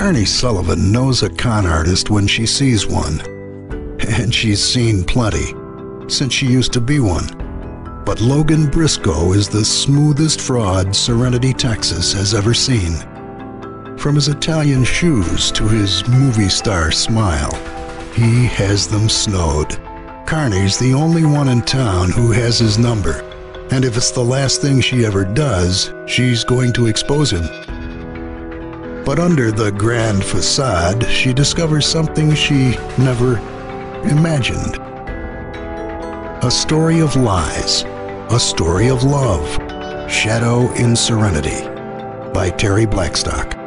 Carney Sullivan knows a con artist when she sees one. And she's seen plenty, since she used to be one. But Logan Briscoe is the smoothest fraud Serenity, Texas has ever seen. From his Italian shoes to his movie star smile, he has them snowed. Carney's the only one in town who has his number, and if it's the last thing she ever does, she's going to expose him. But under the grand facade, she discovers something she never imagined. A story of lies, a story of love. Shadow in Serenity by Terry Blackstock.